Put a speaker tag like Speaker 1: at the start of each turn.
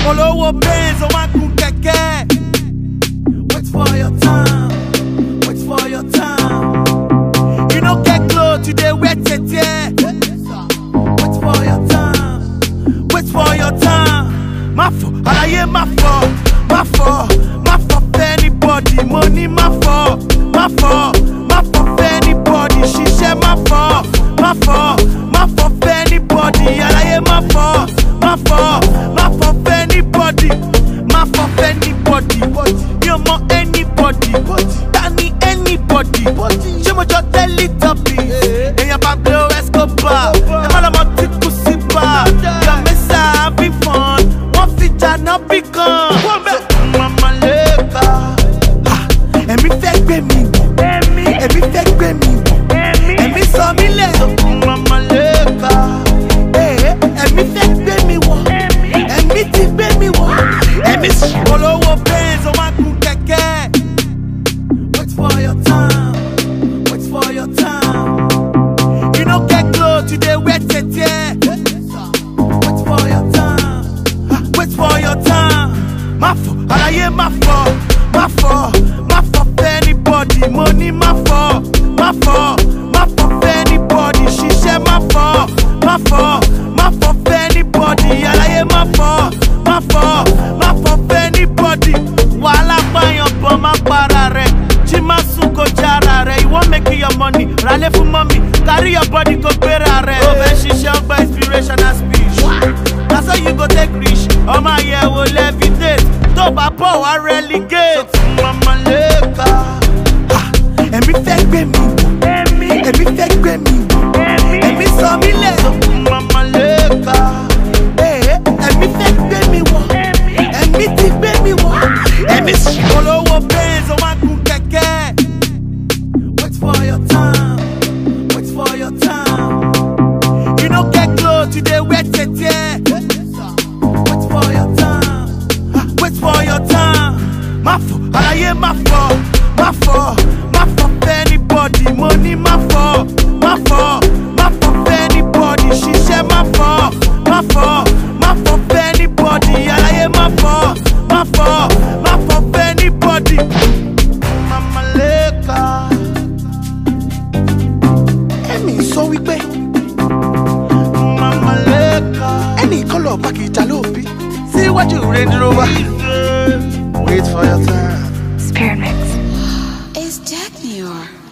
Speaker 1: Olówó Benz, ó máa gun kẹ̀kẹ́. Wait for your time, wait for your time. You no get clothes, you dey wear tete. Wait for your time, wait for your time. Má fọ̀, àlàyé má fọ̀, má fọ̀, má fọ̀ fẹ́ anybody. Mo ní má fọ̀, má fọ̀, má fọ̀ fẹ́ anybody. Ṣiṣẹ́ má fọ̀, má fọ̀, má fọ̀ fẹ́ anybody. Àlàyé má fọ̀, má fọ̀, má fọ̀ fẹ́ anybody. Má fọ̀ fẹ́ anybody. Mi ò mọ anybody. Ta ni anybody? Ṣé mo jọ tẹ́lí tọ́pì? Èèyàn Pablo Escobar. Ẹ má lọ́mọ tí kú sí bá. Yọ mẹ́sà having fun. Wọ́n fi jàná bí kan. Mama lẹ́ka. Ẹ̀mí fẹ́ gbé mi wọ̀. Ẹ̀mí fẹ́ gbé mi wọ̀. Ẹ̀mí sọ mí lẹ̀. Mama lẹ́ka. Ẹ̀mí fẹ́ gbé mi wọ̀. Ẹ̀mí ti gbé mi wọ̀. Ẹ̀mí olówó Benz, ó máa gun kẹ̀kẹ́. Wait for your time. Wait for your time. You no get clothes, you dey wear tete. Wait for your time. Wait for your time. Má fọ̀, àlàyé má fọ̀, má fọ̀, má fọ̀ fẹ́ anybody. Mo ní má fọ̀, má fọ̀, má fọ̀ fẹ́ anybody. Ṣiṣẹ́ má fọ̀, má fọ̀, má fọ̀ fẹ́ anybody. Àlàyé má fọ̀, má fọ̀, má fọ̀ fẹ́ anybody. Wàhálà pààyàn bọ̀ má para rẹ̀. Jí má sùn kó jára rẹ̀. You wan make your money, ralé fún mọ́mì. Carry your body kó gbéra rẹ̀. Ó fẹ́ ṣiṣẹ́ ọgbà inspirational speech. That's how you go take rich. Ọmọ àyẹ̀wò levitate. Tó bá bọ̀ wá relegate. Mama lẹ́ka. Ẹ̀mí fẹ́ gbé mi wọ̀. Ẹ̀mí fẹ́ gbé mi wọ̀. Ẹ̀mí sọ mí lẹ̀. Mama lẹ́ka. Ẹ̀mí fẹ́ gbé mi wọ̀. Ẹ̀mí ti gbé mi wọ̀. Ẹ̀mí olówó Benz, ó máa gun kẹ̀kẹ́. Wait for your time. Wait for your time. You no get clothes, you dey wear tete. Wait for your time. Wait for your time. Má fọ̀, àlàyé má fọ̀, má fọ̀, má fọ̀ fẹ́ anybody. Mo ní má fọ̀, má fọ̀, má fọ̀ fẹ́ anybody. Ṣiṣẹ́ má fọ̀, má fọ̀, má fọ̀ fẹ́ anybody. Àlàyé má fọ̀, má fọ̀, má fọ̀ fẹ́ anybody. Mama lẹ́ka. Ẹ̀mí sọ wípé Mama lẹ́ka. Ẹnì kan lọ bá kìí jà lóbi. Síwájú rẹ̀ dúró wá. Wait for your time.
Speaker 2: Spirit Mix.
Speaker 3: It's Jack New York.